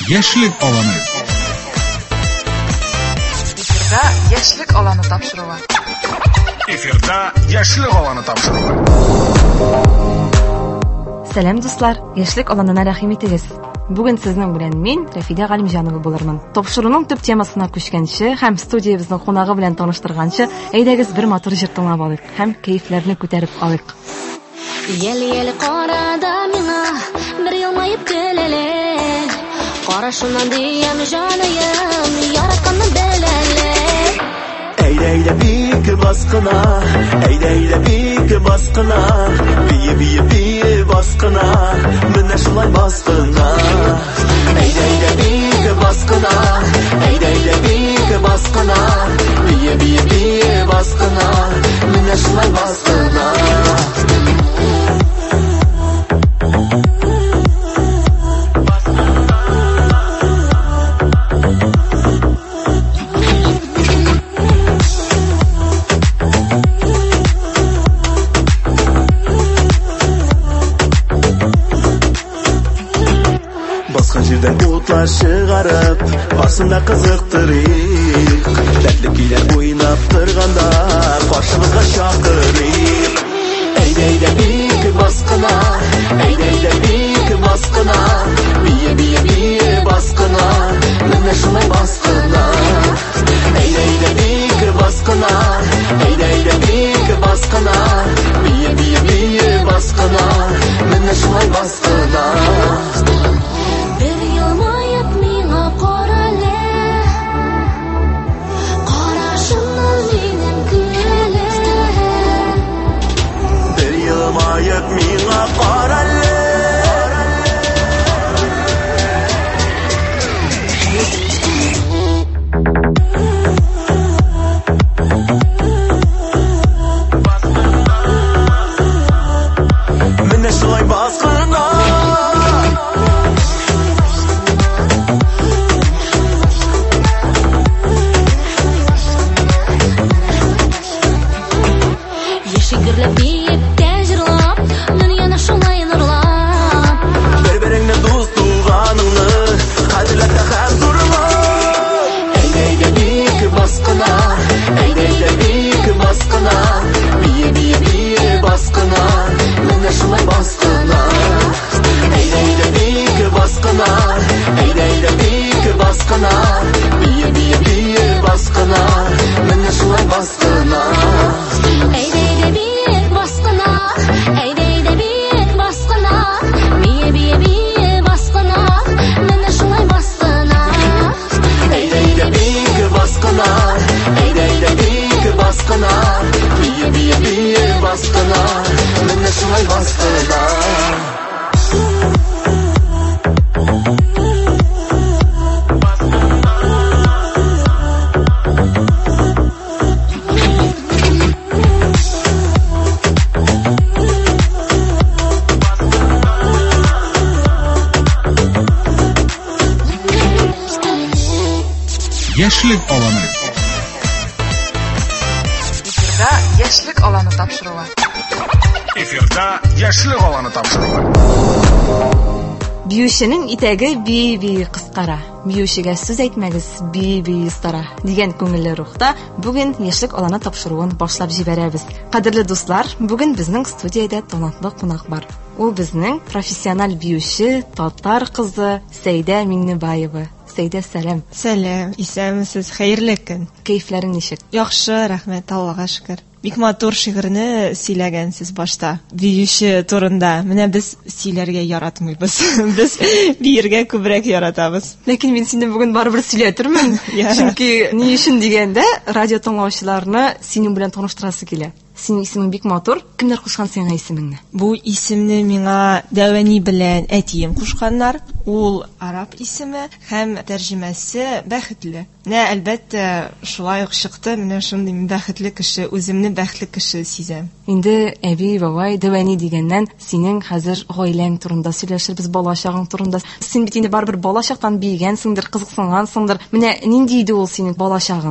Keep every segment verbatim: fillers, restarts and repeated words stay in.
Яшьлек аланы. Эфирда яшьлек аланы тапшыруы. Эфирда яшьлек аланы тапшыруы. Сәлам дуслар, яшьлек аланына рәхим итегез. Бүген сезнең белән мин Рафида Галимҗанова булырмын. Тапшыруның төп темасына күчкәнче һәм студиябезнең кунагы белән таныштырганчы, әйдәгез бер матур җыр тыңлап алыйк һәм кәефләрне күтәреп алыйк. Йәли-йәли карада миңа бер елмаеп көләле. Карашыннан диям җаныем, яратканны беләле. Әйдә-әйдә бик баскына, әйдә-әйдә бик баскына, бие-бие бие баскына, менә шулай баскына. Әйдә-әйдә бик баскына, әйдә-әйдә бик баскына, бие-бие бие баскына, менә шулай баскына. Җирдән утлар чыгарып, барсында кызыктырыйк. Дәртле көйләр уйнап торганда, каршыбызга чакырыйк. Әйдә-әйдә бик баскына, әйдә-әйдә бик баскына, бие-бие бие баскына, менә шулай баскына. Әйдә-әйдә бик баскына, әйдә-әйдә бик баскына, бие-бие бие баскына, менә шулай баскына. Mayat minga qarale Minne şulay basqana Yeşigirle biyip dünyana şolay nurlap Bir-biringni do'st tuğaningni qadrlata ham turma. Әйдә-әйдә бик баскына, әйдә-әйдә бик баскына, бие-бие бие баскына, менә шулай баскына. Әйдә-әйдә бик баскына, әйдә-әйдә бик баскына, бие-бие бие баскына, менә шулай баскына. Әйдә-әйдә бик баскына, әйдә-әйдә бик баскына, бие-бие бие баскына, менә шулай баскына. Әйдә-әйдә бик баскына, әйдә-әйдә бик баскына, бие-бие бие баскына, менә шулай баскына. Яшьлек аланы. Эфирда яшьлек аланы тапшыруы. Эфирда яшьлек аланы тапшыруы. Биюченең итәге бие-бие кыскара. Биючегә сүз әйтмәгез, бие-бие стара дигән күңелле рухта бүген яшьлек аланы тапшыруын башлап җибәрәбез. Кадерле дуслар, бүген безнең студиядә талантлы кунак бар. Ул безнең профессиональ биюче, татар кызы Сәйдә Миңнебаева. Сәйдә, сәлам. Сәлам, исәмсез, хәерле көн. Кәефләрең ничек? Яхшы, рәхмәт, Аллага шөкер. Бик матур шигырьне сөйләгәнсез башта. Биюче турында. Менә без сөйләргә яратмыйбыз. Без биергә күбрәк яратабыз. Ләкин мин сине бүген барыбер сөйләтермен. Чөнки ни өчен дигәндә, радио тыңлаучыларны синең белән таныштырасы килә. Синең исемең бик матур. Кемнәр кушкан сиңа исемеңне? Бу исемне миңа Дәвани белән әтием кушканнар. Ул араб исеме һәм тәрҗемәсе бәхетле. Нә әлбәттә шулай ук чыкты. Менә шундый бәхетле кеше, үземне бәхетле кеше сизәм. Инде әби, бабай, Дәвани дигәннән синең хәзер гаиләң турында сөйләшербез, балачагың турында. Син бит инде барыбер балачактан биегәнсеңдер, кызыксынгансыңдыр. Менә нинди иде ул синең балачагың?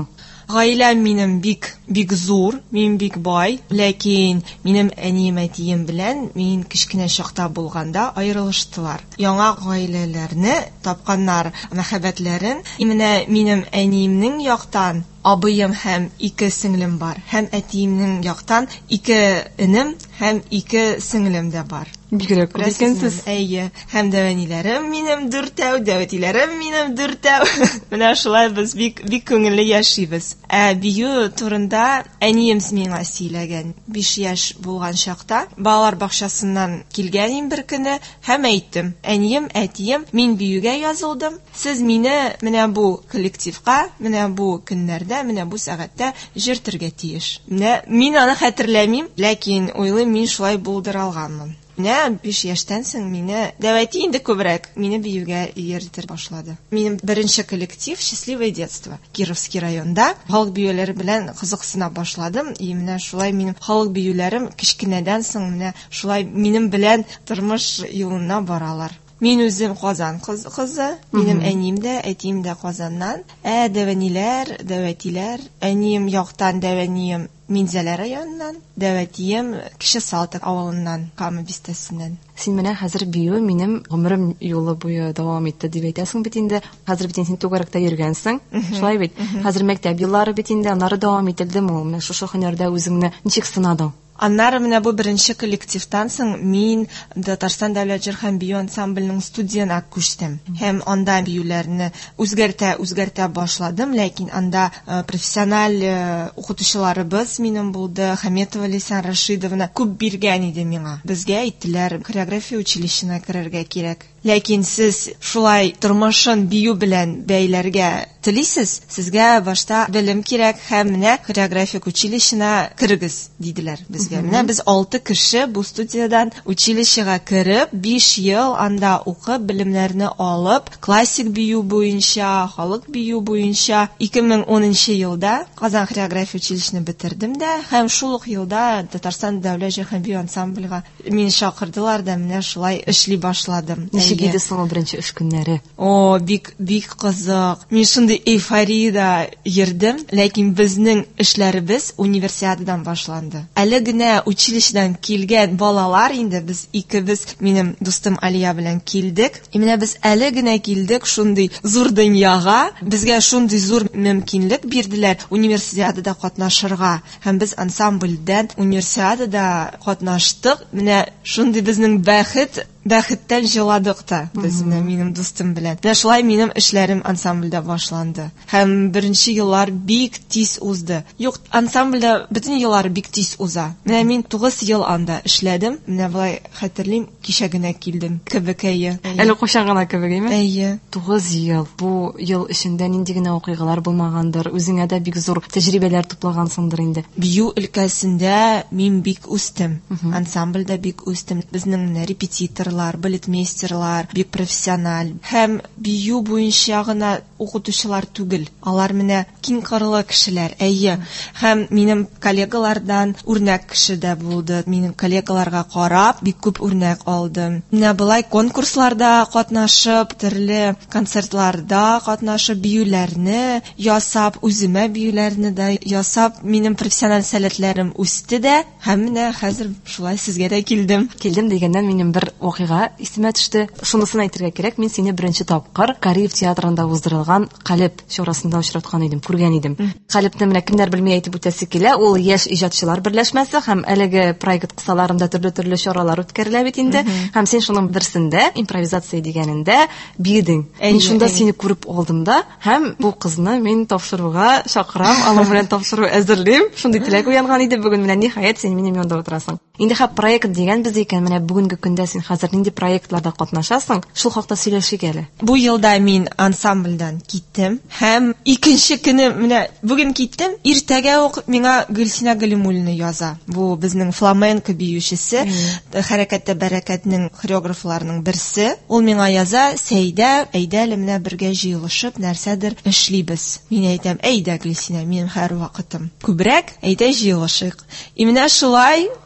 гаиләм минем бик бик зур, мин бик бай, ләкин минем әнием әтием белән мин кечкенә чакта булганда аерылыштылар. Яңа гаиләләрне тапканнар, мәхәббәтләрен. Менә минем әниемнең яктан абыем һәм ике сеңлем бар, һәм әтиемнең яктан ике энем һәм ике сеңлем дә бар. Бигрәк күп икәнсез. Әйе, һәм дәвәниләрем минем дүртәү, дәвәтиләрем минем дүртәү. Менә шулай без бик бик күңелле яшибез. Ә бию турында әнием миңа сөйләгән. биш яшь булган чакта балалар бакчасыннан килгән бер көне һәм әйттем: "Әнием, әтием, мин биюгә язылдым. Сез мине менә бу коллективка, менә бу көннәрдә, менә бу сәгатьтә җыртырга тиеш." Менә мин аны хәтерләмим, ләкин уйлыйм, мин шулай булдыра алганмын. Менә биш яшьтән соң мине дәвәти инде күбрәк мине биюгә йөртер башлады. Минем беренче коллектив "Счастливое детство" Кировский районда халык биюләре белән кызыксына башладым. И менә шулай минем халык биюләрем кичкенәдән соң менә шулай минем белән тормыш юлына баралар. Мин үзем Казан кыз кызы, минем әнием дә, әтием дә Казаннан. Ә дәвәниләр, дәвәтиләр, әнием яктан дәвәнием Минзәлә районыннан, дәвәтием Кече Салтык авылыннан, Кама бистәсеннән. Син менә хәзер бию минем гомерем юлы буе дәвам итте дип әйтәсең бит инде. Хәзер бит син тугаракта йөргәнсең. Шулай бит. Хәзер мәктәп еллары бит инде, аннары дәвам ителдеме ул? Менә шушы һөнәрдә үзеңне ничек сынадың? Аннары менә бу беренче коллективтан соң мин Татарстан дәүләт җыр һәм бию ансамбленең студиясына күчтем. Һәм анда биюләрне үзгәртә, үзгәртә башладым, ләкин анда uh, профессиональ uh, укытучыларыбыз минем булды, Хәметова Лейсан Рашидовна күп биргән иде миңа. Безгә әйттеләр, хореография училищесына керергә кирәк. Ләкин сез шулай тормышын бию белән бәйләргә телисез, сезгә башта белем кирәк һәм менә хореография училищесына кирегез диделәр безгә. Менә без алты кеше бу студиядан училищега кереп, биш ел анда укып, белемнәрне алып, классик бию буенча, халык бию буенча ике мең унынчы елда Казан хореография училищесына бетердем дә, һәм шул ук елда Татарстан дәүләт җыр һәм бию ансамбльгә мине чакырдылар да менә шулай эшли башладым. Ничек иде соң беренче эш көннәре? О, бик бик кызык. Мин шундый эйфорияда йөрдем, ләкин безнең эшләребез универсиададан башланды. Әле генә училищедан килгән балалар инде без икебез, минем дустым Алия белән килдек. И менә без әле генә килдек шундый зур дөньяга. Безгә шундый зур мөмкинлек бирделәр универсиадада катнашырга. Һәм без ансамбльдән универсиадада катнаштык. Менә шундый безнең бәхет бәхеттән җыладык та без менә минем дустым белән. Менә шулай минем эшләрем ансамбльдә башланды. Һәм беренче еллар бик тиз узды. Юк, ансамбльдә бөтен еллар бик тиз уза. Менә мин тугыз ел анда эшләдем. Менә болай хәтерлим, кичә генә килдем. Кебекәе. Әле кушан гына кебегеме? Әйе. тугыз ел. Бу ел эчендә нинди генә вакыйгалар булмагандыр. Үзеңә дә бик зур тәҗрибәләр туплагансыңдыр инде. Бию өлкәсендә мин бик үстем. Ансамбльдә бик үстем. Безнең репетитор балетмейстерлар, бик профессиональ. Һәм бию буенча гына укытучылар түгел. Алар менә киң кырлы кешеләр. Әйе. Һәм минем коллегалардан үрнәк кеше дә булды. Минем коллегаларга карап, бик күп үрнәк алдым. Менә болай конкурсларда катнашып, төрле концертларда катнашып, биюләрне ясап, үземә биюләрне дә ясап, минем профессиональ сәләтләрем үсте дә. Һәм менә хәзер шулай сезгә дә килдем. Килдем дигәннән минем бер вакыйга исемә төште. Шунысын әйтергә кирәк, мин сине беренче тапкыр Кариев театрында уздырылган Калеп чорасында очраткан идем, күргән идем. Калепне менә кемнәр белми әйтеп үтәсе килә, ул яшь иҗатчылар берләшмәсе һәм әлеге проект кысаларында төрле-төрле чаралар үткәрелә бит инде. Һәм син шуның берсендә импровизация дигәнендә биедең. Мин шунда сине күреп алдым да, һәм бу кызны мин тапшыруга чакырам, алар белән тапшыру әзерлим. Шундый теләк уянган иде бүген, менә ниһаять син минем янда утырасың. Инде һәм проект дигән без икән, менә бүгенге көндә син хәзер нинди проектларда катнашасың? Шул хакта сөйләшик әле. Бу елда мин ансамбльдән киттем һәм икенче көне менә бүген киттем, иртәгә ук миңа Гөлсинә Галимуллина яза. Бу безнең фламенко биючесе, хәрәкәттә бәрәкәтнең хореографларының берсе. Ул миңа яза: "Сәйдә, әйдә әле менә бергә җыелышып нәрсәдер эшлибез." Мин әйтәм: "Әйдә Гөлсинә, минем һәр вакытым күбрәк, әйдә җыелышыйк." И менә шулай бер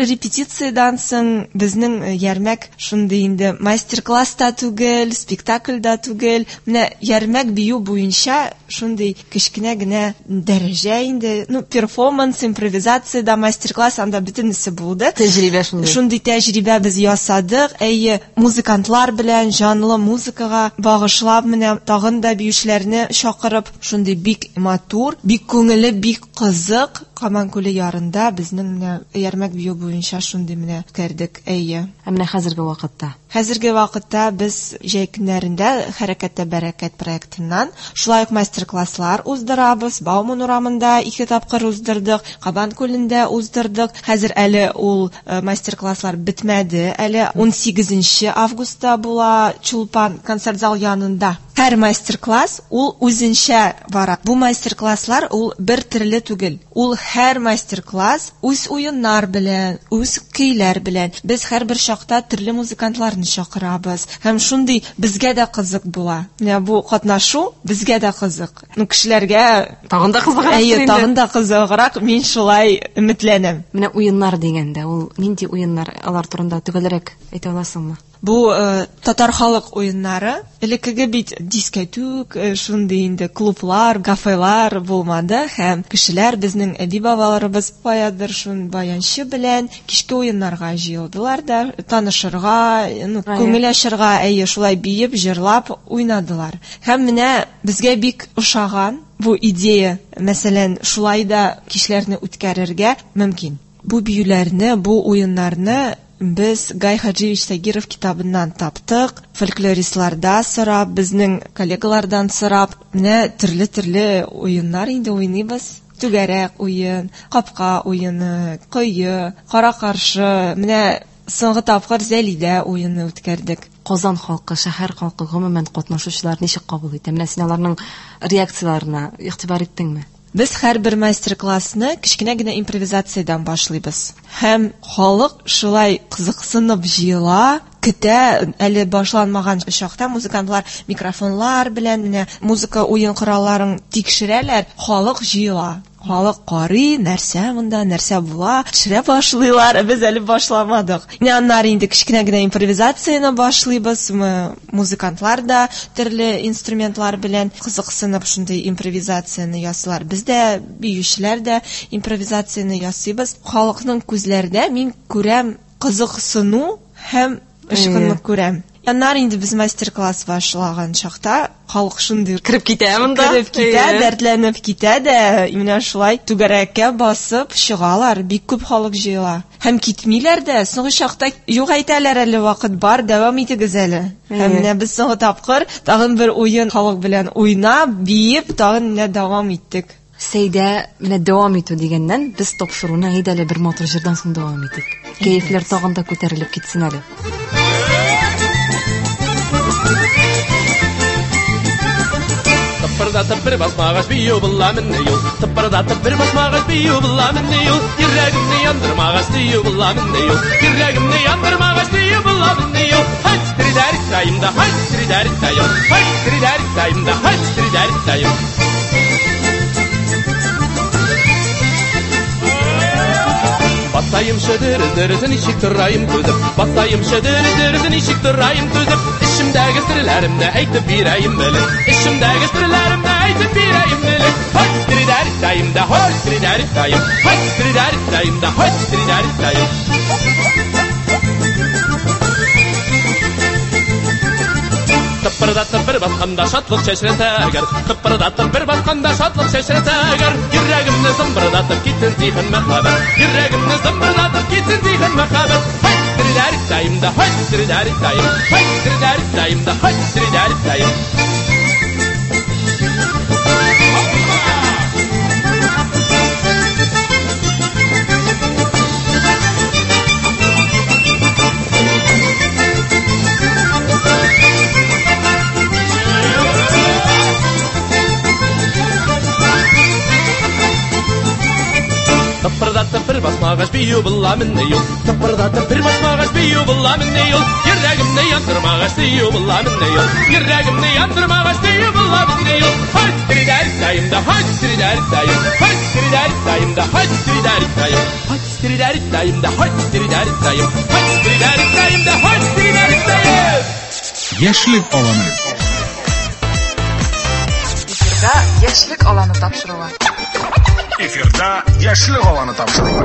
репетициядан соң безнең ярмәк шундый инде мастер-класс та түгел, спектакль да түгел. Менә ярмәк бию буенча шундый кечкенә генә дәрәҗә инде. Ну, перформанс, импровизация да, мастер-класс, анда бөтенесе булды. Тәҗрибә шундый. Шундый тәҗрибә без ясадык. Әйе, музыкантлар белән җанлы музыкага багышлап менә тагын да биючеләрне чакырып, шундый бик матур, бик күңелле, бик кызык Каман күле ярында безнең менә ярмәк бию буенча шундый менә үткәрдек. Әйе. Ә менә хәзерге вакытта Хәзерге вакытта без җәй көннәрендә Хәрәкәттә бәрәкәт проектыннан шулай ук мастер-класслар уздырабыз. Бауман урамында ике тапкыр уздырдык, Кабан күлендә уздырдык. Хәзер әле ул э, мастер-класслар бетмәде. Әле он сигезенче августта була Чулпан концерт зал янында. Һәр мастер-класс ул үзенчә бара. Бу мастер-класслар ул бер төрле түгел. Ул һәр мастер-класс үз уеннар белән, үз көйләр белән. Без һәрбер шакта төрле музыкантларны чакырабыз. Һәм шундый безгә дә кызык була. Менә бу катнашу безгә дә кызык. Ну, кешеләргә тагын да кызыграк. әйе, тагын да кызыграк. Мин шулай өметләнәм. Менә уеннар дигәндә, ул нинди уеннар, алар турында төгәлрәк әйтә аласыңмы? Бу э, татар халык уеннары. Элекеге бит дискотек, э, шундый инде клублар, кафелар булмады һәм кешеләр безнең әби бабаларыбыз баядыр шун баянчы белән кичке уеннарга җыелдылар да, танышырга, ну, күңел ачырга, әйе, шулай биеп, җырлап уйнадылар. Һәм менә безгә бик ошаган бу идея, мәсәлән, шулай да кичләрне үткәрергә мөмкин. Бу биюләрне, бу уеннарны без Гай Хаджиевич Сагиров китабыннан таптык, фольклористларда сорап, безнең коллегалардан сорап, менә төрле-төрле уеннар инде уйныйбыз. Түгәрәк уен, капка уены, кое, кара каршы, менә соңгы тапкыр Зәлидә уены үткәрдек. Казан халкы, шәһәр халкы гомумән катнашучылар ничек кабул итә? Менә син аларның реакцияларына игътибар иттеңме? Без һәрбер мастер-классны кичкенә генә импровизациядан башлыйбыз. Һәм халык шулай кызыксынып җыела, көтә. Әле башланмаган чакта музыкантлар микрофонлар белән менә музыка уен коралларын тикшерәләр, халык җыела. Халык карый, нәрсә монда, нәрсә була, төшерә башлыйлар. Без әле башламадык. Аннары инде кичкенә генә импровизацияны башлыйбыз. Музыкантлар да төрле инструментлар белән кызыксынып шундый импровизацияны ясыйлар. Без дә, биючеләр дә импровизацияны ясыйбыз. Халыкның күзләрендә мин күрәм кызыксыну һәм ышкынлык күрәм. Аннары инде без мастер-класс башлаган чакта халык шундый Кирип китә монда. Кирип китә, дәртләнеп китә дә, менә шулай түгәрәккә басып чыгалар. Бик күп халык җыела. Һәм китмиләр дә. Соңгы чакта юк әйтәләр, әле вакыт бар, дәвам итегез әле. Һәм менә без соңгы тапкыр тагын бер уен халык белән уйнап, биеп, тагын менә дәвам иттек. Сәйдә менә дәвам итү дигәннән без тапшыруны әйдә әле бер матур җырдан соң дәвам итик. Кәефләр тагын да күтәрелеп китсен әле. Тыпырдатып бер басмагач бию була менә юл. Тыпырдатып бер басмагач бию була менә юл. Йөрәгемне яндырмагач бию була менә юл. Йөрәгемне яндырмагач бию була менә юл. Һач тридар тайымда, һач тридар тайым. Һач тридар тайымда, һач тридар тайым. Басайым шедер дерзен ишек торайым күзеп. Басайым шедер дерзен ишек торайым күзеп. Ишемдәге серләремне әйтеп бирәйем белеп. Ишемдәге серләремне әйтеп бирәйем белеп. Һач тридар тайымда, һач тридар тайым. Һач тридар тайымда, һач тридар тайым. Тыпырдатып бер басканда шатлык чәчрәтәгәр. Тыпырдатып бер басканда шатлык чәчрәтәгәр. Йөрәгемне зымбырдатып китсен зиһен мәхәббәт. Йөрәгемне зымбырдатып китсен зиһен мәхәббәт. Һач тридар тайымда, һач тридар тайым. Һач тридар тайымда, һач тридар тайым. Тыпырдатып бер басмагач бию була менә юл. Тыпырдатып бер басмагач бию була менә юл. Йөрәгемне яндырмагач бию була менә юл. Йөрәгемне яндырмагач бию була менә юл. Һач тридар тайымда, һач тридар тайым. Һач тридар тайымда, һач тридар тайым. Hayt-tiri-dari-dayım da, hayt-tiri-dari-dayım, hayt-tiri-dari-dayım da, hayt-tiri-dari-dayım. Яшьлек аланы. Эфирда яшьлек аланы тапшыруы. Эфирда яшьлек аланы тапшыруы.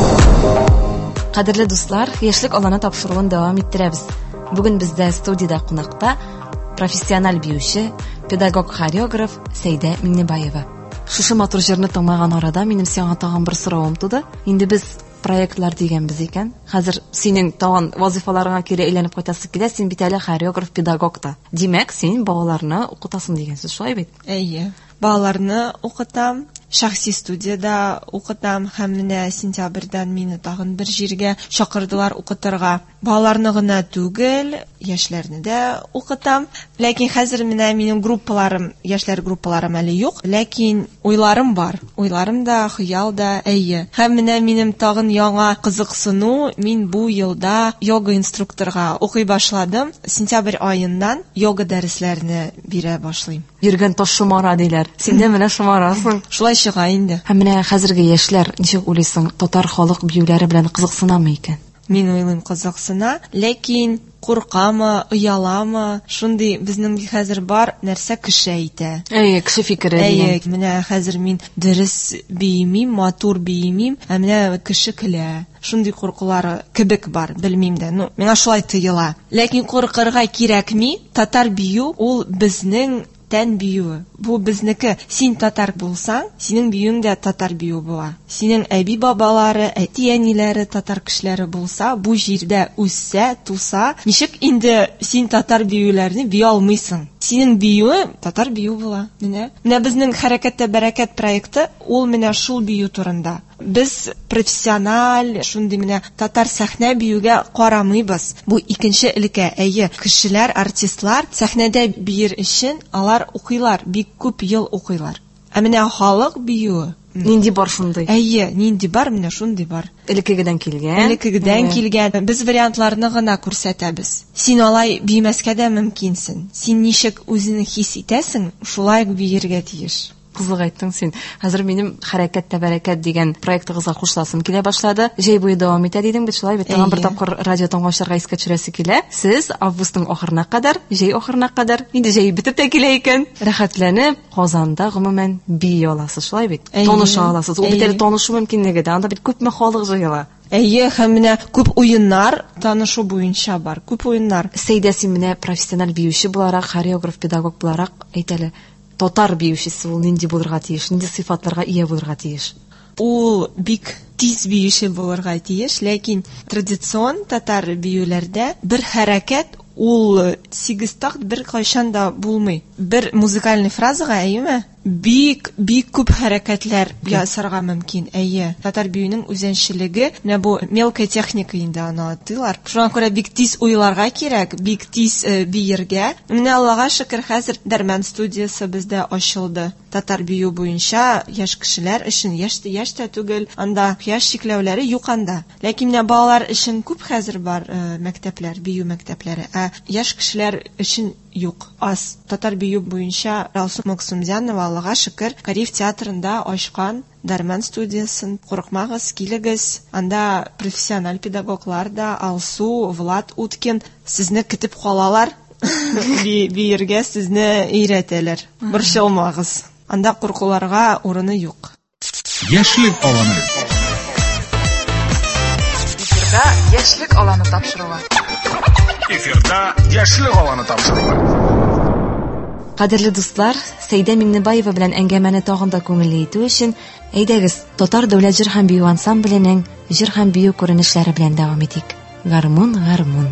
Кадерле дуслар, яшьлек аланы тапшыруын дәвам иттерәбез. Бүген бездә студиядә кунакта профессиональ биюче, педагог-хореограф Сәйдә Миңнебаева. Шушы матур җырны тыңлаган арада минем сиңа тагын бер соравым туды. Инде без проектлар дигәнбез икән. Хәзер синең тагын вазифаларыңа кире әйләнеп кайтасы килә, син бит әле хореограф, педагог та. Димәк, син балаларны укытасың дигән сүз шулай бит? Әйе. Балаларны укытам, шәхси студияда укытам, һәм менә сентябрьдән мине тагын бер җиргә чакырдылар укытырга. Балаларны гына түгел, яшьләрне дә укытам. Ләкин хәзер менә минем группаларым, яшьләр группаларым әле юк, ләкин уйларым бар. Уйларым да, хыял да, әйе. Һәм менә минем тагын яңа кызыксыну, мин бу елда йога инструкторга укый башладым. Сентябрь аеннан йога дәресләрне бирә башлыйм. Йөргән таш шомара диләр. Син дә менә шомарасың. Шулай чыга инде. Һәм менә хәзерге яшьләр ничек уйлыйсың, татар халык биюләре белән кызыксынамы икән? Мин уйлыйм, кызыксына, ләкин куркамы, уяламы, шундый безнең хәзер бар нәрсә кеше әйтә. Әйе, кеше фикере Әйе, дигән. менә хәзер мин дөрес биемим, матур биемим, ә менә кеше көлә. Шундый куркулары кебек бар, белмим дә. Ну, миңа шулай тоела. Ләкин куркырга кирәкми, татар бию ул безнең тән биюе. Бу безнеке. Син татар булсаң, синең биюең дә татар биюе була. Синең әби бабалары, әти-әниләре татар кешеләре булса, бу җирдә үссә, туса, ничек инде син татар биюләрне бия алмыйсың? Синең биюе татар бию була. Менә. Менә безнең хәрәкәттә бәрәкәт проекты ул менә шул бию турында. Без профессиональ, шундый менә татар сәхнә биюгә карамыйбыз. Бу икенче өлкә. Әйе, кешеләр, артистлар сәхнәдә биер өчен алар укыйлар, бик күп ел укыйлар. Ә менә халык биюе Нинди бар шундый? Әйе, нинди бар, менә шундый бар. Элеккегедән килгән. Элеккегедән килгән. Без вариантларны гына күрсәтәбез. Син алай биемәскә дә мөмкинсең. Син ничек үзеңне хис итәсең, шулай биергә тиеш. Кызык айттың син. Хәзер минем хәрәкәт тәбәрәкәт дигән проектыгызга кушласым килә башлады. Җәй буе дәвам итә дидең бит шулай бит. Тагын бер тапкыр радио тыңлаучыларга искә төшерәсе килә. Сез августның ахырына кадәр, җәй ахырына кадәр, инде җәй битеп тә килә икән. Рәхәтләнеп, Казанда гомумән бии аласыз шулай бит. Таныша аласыз. Ул бит әле танышу мөмкинлеге дә. Анда бит күпме халык җыела. Әйе, һәм менә күп уеннар танышу буенча бар. Күп уеннар. Сәйдә, син менә профессиональ биюче буларак, хореограф, педагог буларак әйтәле. Татар биючесе ул нинди булырга тиеш, нинди сыйфатларга ия булырга тиеш? Ул бик тиз биюче булырга тиеш, ләкин традицион татар биюләрдә бер хәрәкәт ул сигез такт бер кайчан да булмый. Бер музыкальный фразага, әйеме? Бик, бик күп хәрәкәтләр ясарга мөмкин. Әйе, татар биюнең үзенчәлеге, менә бу мелкая техника инде аны атыйлар. Шуңа күрә бик тиз уйларга кирәк, бик тиз э, биергә. Менә Аллага шөкер, хәзер Дәрмән студиясе бездә ачылды. Татар бию буенча яшь кешеләр өчен, яшь яшь тә түгел, анда яшь чикләүләре юк анда. Ләкин менә балалар өчен күп хәзер бар э, мәктәпләр, бию мәктәпләре. Ә яшь кешеләр өчен юк. Аз. Татар бию буенча Расул Максумзянова, Аллага шөкер, Кариф театрында ачкан Дәрмән студиясын. Курыкмагыз, килегез. Анда профессиональ педагоглар да, Алсу, Влад Уткин сезне көтеп калалар. Биергә сезне өйрәтәләр. Борчылмагыз. Анда куркуларга урыны юк. Яшьлек аланы. Эфирда яшьлек аланы тапшыруы. Эфирда яшьлек аланы тапшыруы. Кадерле дуслар, Сәйдә Миңнебаева белән әңгәмәне тагын да күңелле итү өчен, әйдәгез, Татар дәүләт җыр һәм бию ансамбленең җыр һәм бию күренешләре белән дәвам итик. Гармун, гармун.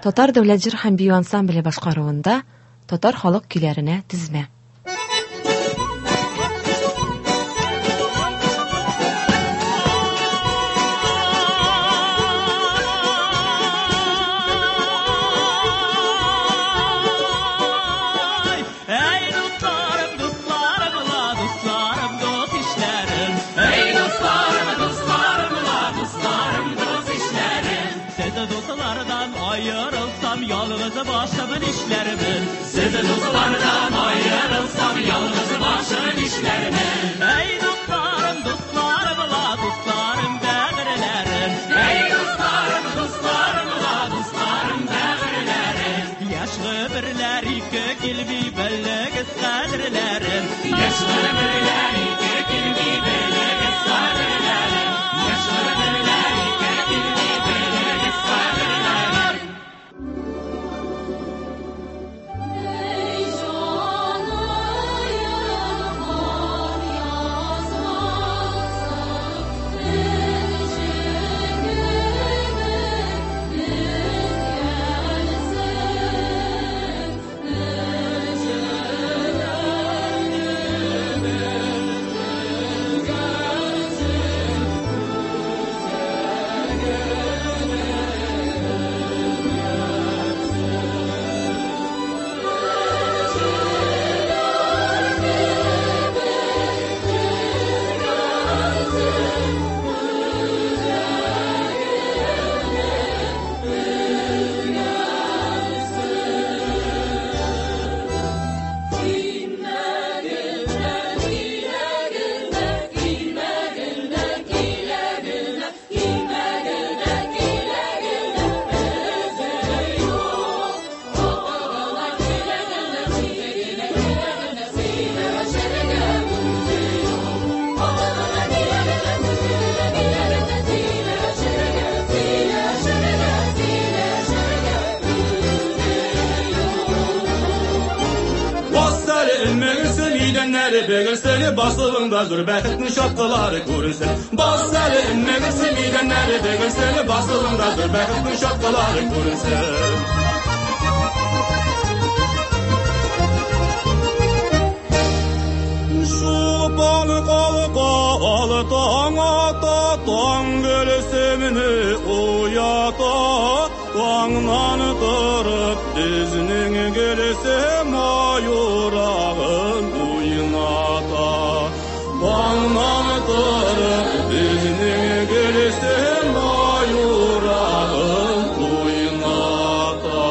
Татар дәүләт җыр һәм бию ансамбле башкаруында татар халык көйләренә тизмә. Başımın işlerimin Sizin dostlardan ayrılsam yalnız başımın işlerimin Ey dostlarım dostlarım la dostlarım değerlerim Ey dostlarım dostlarım la dostlarım değerlerim Yaşlı birler iki kilbi bellegiz kadirlerim Yaşlı birler iki kilbi bellegiz kadirlerim Yaşlı birler iki kilbi bellegiz kadirlerim Begelseli basılında zor bəxtli şapkaları görünsen Basılı emmegisi midenleri begelseli basılında zor bəxtli şapkaları görünsen Şu balı kalı kalı tağata Tağ gölüsemini uyata Tağından kırıp dizinin gölüsem ayurağın uyunata Tağından kırıp dizinin gölüsem ayurağın uyunata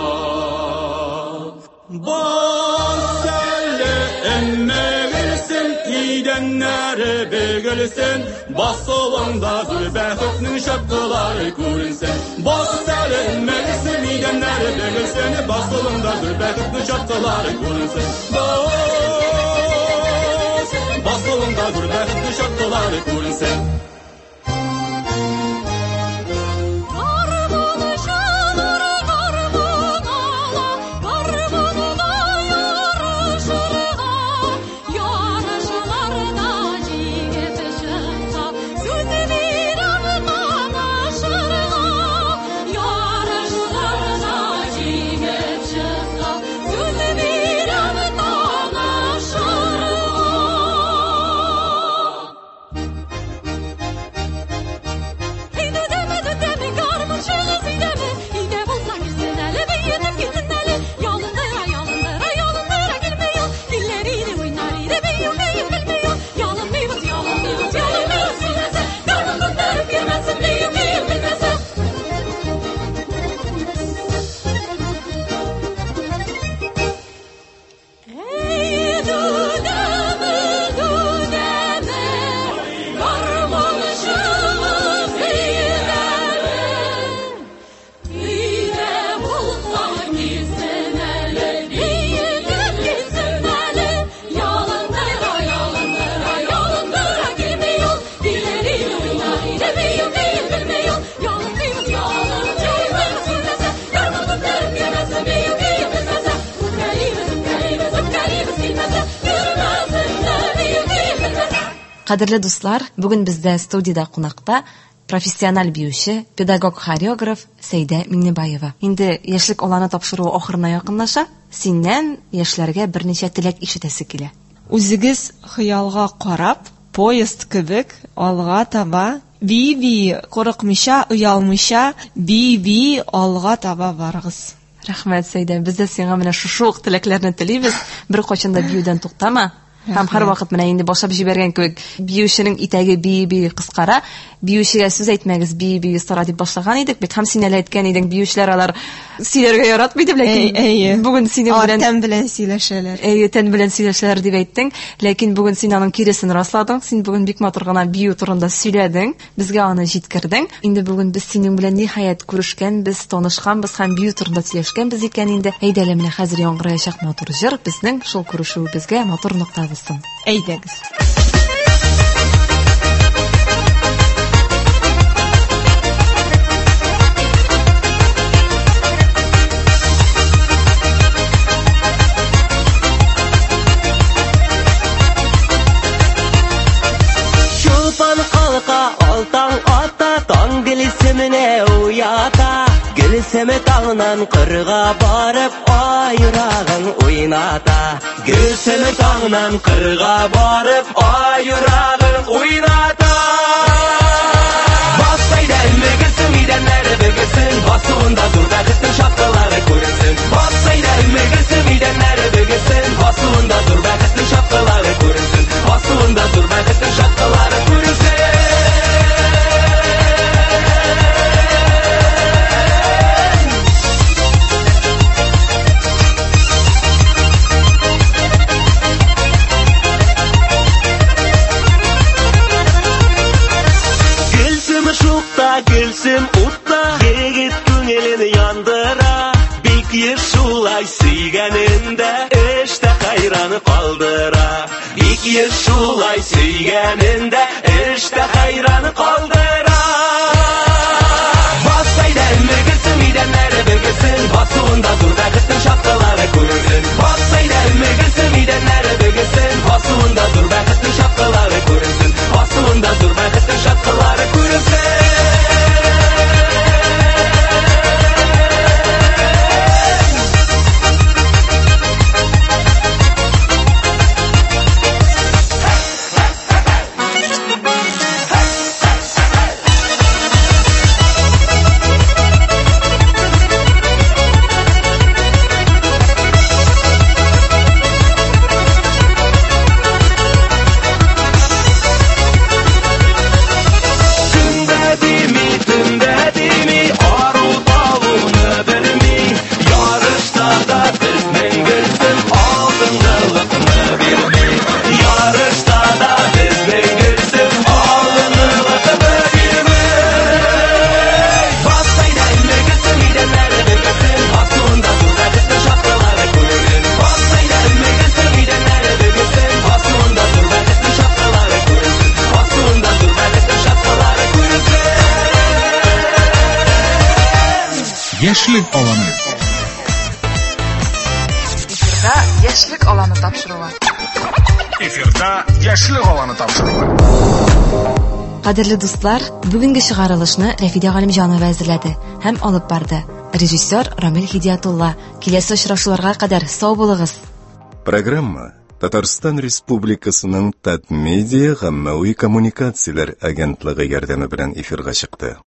Baselle emme gidenlere begelsen Basılında zülbəhətnin şapkaları görünsen Basellen meclisi gidenlere begelsen Basılında zülbəhətnin şapkaları görünsen Bas Basılında zülbəhətnin şapkaları görünsen Кадерле дуслар, бүген бездә студиядә кунакта профессиональ биюче, педагог-хореограф Сәйдә Миңнебаева. Инде яшьлек аланы тапшыру ахырына якынлаша. Синнән яшьләргә берничә теләк ишетәсе килә. Үзегез хыялга карап, поезд кебек алга таба, би-би курыкмыйча, уялмыйча, би-би алга таба барыгыз. Рәхмәт, Сәйдә. Без дә сиңа менә шушы ук теләкләрне телибез. Бер качан да биюдән туктама. Һәм һәр вакыт менә инде башлап җибәргән кебек, биюченең итәге би-би кыскара, биючегә сүз әйтмәгез, би-би стара дип башлаган идек бит. Һәм син әле әйткән идең, биючеләр алар сөйләргә яратмый дип, ләкин бүген синең белән тән белән сөйләшәләр. Әйе, тән белән сөйләшәләр дип әйттең, ләкин бүген син аның киресен расладың. Син бүген бик матур гына бию турында сөйләдең, безгә аны җиткердең. Инде бүген без синең белән ниһаять күрешкән, без танышканбыз һәм бию турында сөйләшкәнбез икән инде. Әйдә менә хәзер яңгыраячак матур җыр безнең шул күрешүебезгә матур нокта булсын. Әйдәгез. Чулпан қалқа, алтаң ата, таң гілісіміне уята. Гілісімі таңнан қырға барып, айырағын ойната. Гілісімі таңнан қырға барып, айырағын ойната. Бассайда үлмегісін, иденлері бігісін, басуында зұр бәқіттің шапқалары көрінсін. Бассайда үлмегісін, иденлері бігісін, басуында зұр бәқіттің шапқалары көрінсін. Басуында зұр бәқіттің шапқалары көрінсін. Gülsüm utta, yigit көңелін яндыра. Бик ешулай сөйгәнендә, эштә хайраны калдыра. Бик ешулай сөйгәнендә, эштә хайраны калдыра. Бассайда үлмегесен, идәннәре бөгесен, басуында зур бәхеттең шапкалары күренсен. Бассайда үлмегесен, идәннәре бөгесен, басуында зур бәхеттең шапкалары күренсен. Басуында зур бәхеттең шапкалары күренсен. Яшьлек аланы. Эфирда яшьлек аланы тапшыруы. Эфирда яшьлек аланы тапшыруы. Кадерле дуслар, бүгенге чыгарылышны Рәфидә Галимҗанова әзерләде һәм алып барды. Режиссер Рамил Хидиятулла. Киләсе очрашуларга кадәр сау булыгыз. Программа Татарстан Республикасының Татмедиа гаммәви коммуникацияләр агентлыгы ярдәме белән эфирга чыкты.